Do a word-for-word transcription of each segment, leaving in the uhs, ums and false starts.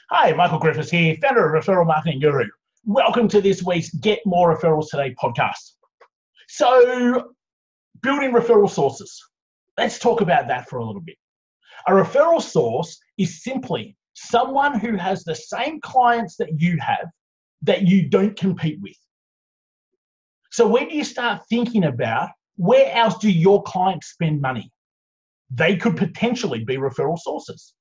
Hi, Michael Griffiths here, founder of Referral Marketing Guru. Welcome to this week's Get More Referrals Today podcast. So, building referral sources. Let's talk about that for a little bit. A referral source is simply someone who has the same clients that you have that you don't compete with. So when you start thinking about where else do your clients spend money, they could potentially be referral sources.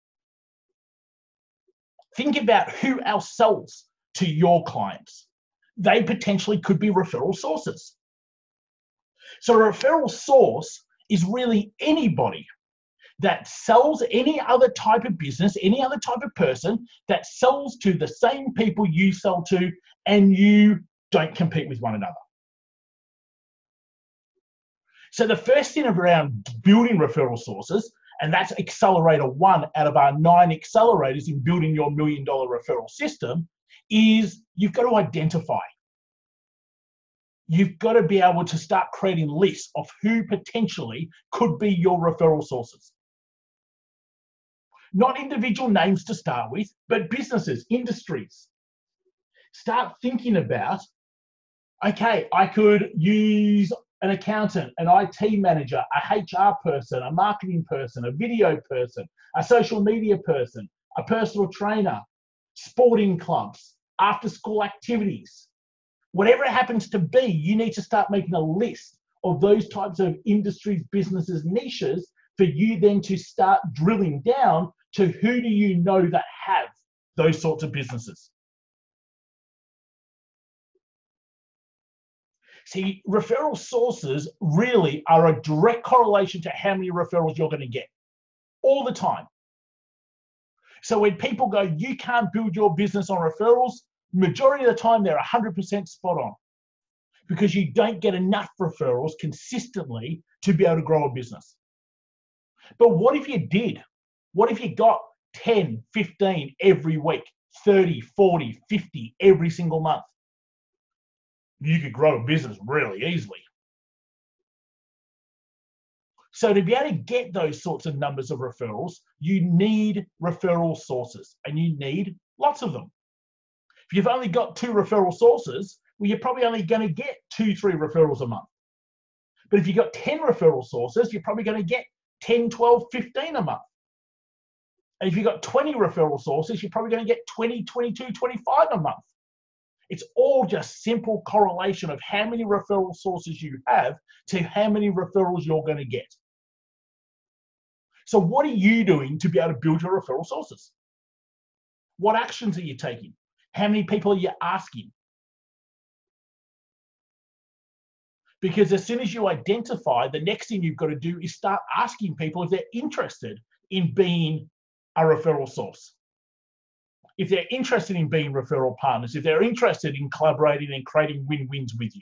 Think about who else sells to your clients. They potentially could be referral sources. So a referral source is really anybody that sells any other type of business, any other type of person that sells to the same people you sell to, and you don't compete with one another. So the first thing around building referral sources, and that's accelerator one out of our nine accelerators in building your million dollar referral system, is you've got to identify. You've got to be able to start creating lists of who potentially could be your referral sources. Not individual names to start with, but businesses, industries. Start thinking about, okay, I could use an accountant, an I T manager, a H R person, a marketing person, a video person, a social media person, a personal trainer, sporting clubs, after school activities. Whatever it happens to be, you need to start making a list of those types of industries, businesses, niches for you then to start drilling down to who do you know that have those sorts of businesses. See, referral sources really are a direct correlation to how many referrals you're going to get all the time. So when people go, you can't build your business on referrals, majority of the time they're one hundred percent spot on, because you don't get enough referrals consistently to be able to grow a business. But what if you did? What if you got ten, fifteen every week, thirty, forty, fifty every single month? You could grow a business really easily. So to be able to get those sorts of numbers of referrals, you need referral sources, and you need lots of them. If you've only got two referral sources, well, you're probably only going to get two, three referrals a month. But if you've got ten referral sources, you're probably going to get ten, twelve, fifteen a month. And if you've got twenty referral sources, you're probably going to get twenty, twenty-two, twenty-five a month. It's all just simple correlation of how many referral sources you have to how many referrals you're going to get. So what are you doing to be able to build your referral sources? What actions are you taking? How many people are you asking? Because as soon as you identify, the next thing you've got to do is start asking people if they're interested in being a referral source. If they're interested in being referral partners, if they're interested in collaborating and creating win-wins with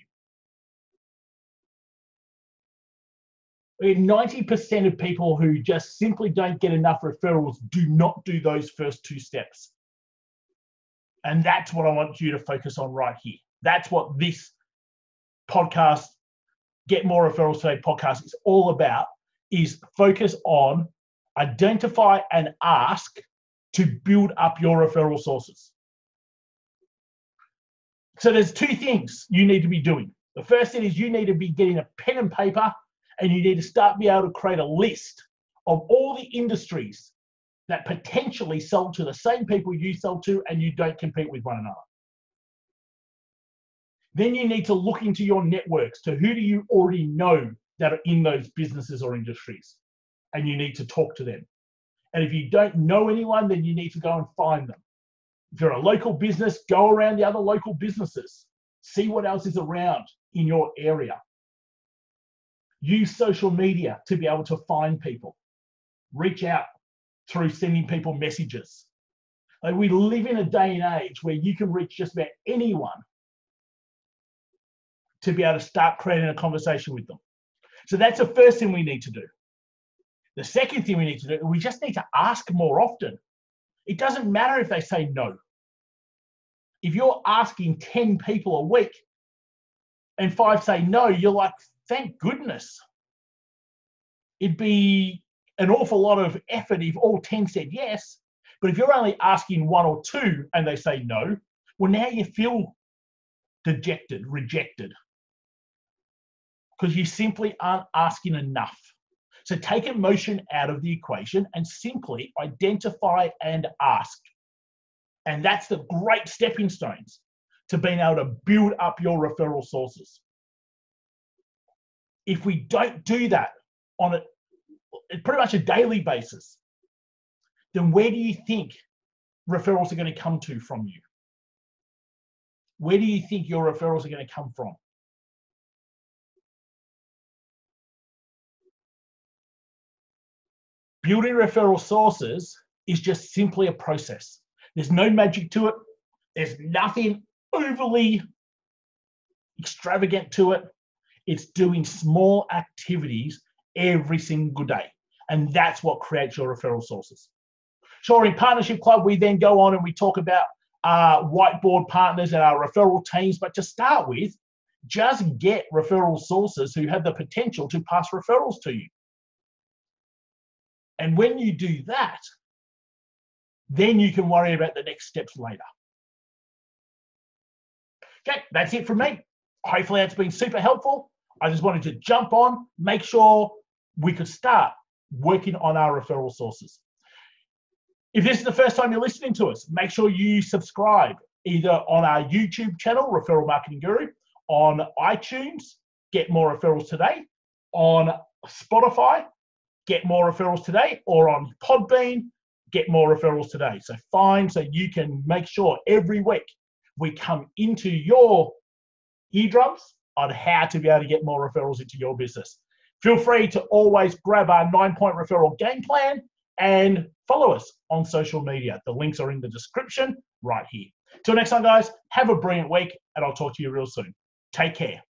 you. ninety percent of people who just simply don't get enough referrals do not do those first two steps. And that's what I want you to focus on right here. That's what this podcast, Get More Referrals Today podcast, is all about, is focus on identify and ask to build up your referral sources. So there's two things you need to be doing. The first thing is you need to be getting a pen and paper, and you need to start be able to create a list of all the industries that potentially sell to the same people you sell to and you don't compete with one another. Then you need to look into your networks to who do you already know that are in those businesses or industries, and you need to talk to them. And if you don't know anyone, then you need to go and find them. If you're a local business, go around the other local businesses. See what else is around in your area. Use social media to be able to find people. Reach out through sending people messages. Like, we live in a day and age where you can reach just about anyone to be able to start creating a conversation with them. So that's the first thing we need to do. The second thing we need to do, we just need to ask more often. It doesn't matter if they say no. If you're asking ten people a week and five say no, you're like, thank goodness. It'd be an awful lot of effort if all ten said yes, But if you're only asking one or two and they say no, well, now you feel dejected, rejected, because you simply aren't asking enough. So take emotion out of the equation and simply identify and ask. And that's the great stepping stones to being able to build up your referral sources. If we don't do that on a pretty much a daily basis, then where do you think referrals are going to come to from you? Where do you think your referrals are going to come from? Building referral sources is just simply a process. There's no magic to it. There's nothing overly extravagant to it. It's doing small activities every single day. And that's what creates your referral sources. Sure, in Partnership Club, we then go on and we talk about uh, whiteboard partners and our referral teams. But to start with, just get referral sources who have the potential to pass referrals to you. And when you do that, then you can worry about the next steps later. Okay, that's it from me. Hopefully that's been super helpful. I just wanted to jump on, make sure we could start working on our referral sources. If this is the first time you're listening to us, make sure you subscribe either on our YouTube channel, Referral Marketing Guru, on iTunes, Get More Referrals Today, on Spotify, Get More Referrals Today, or on Podbean, Get More Referrals Today. So find so you can make sure every week we come into your eardrums on how to be able to get more referrals into your business. Feel free to always grab our nine-point referral game plan and follow us on social media. The links are in the description right here. Till next time, guys, have a brilliant week, and I'll talk to you real soon. Take care.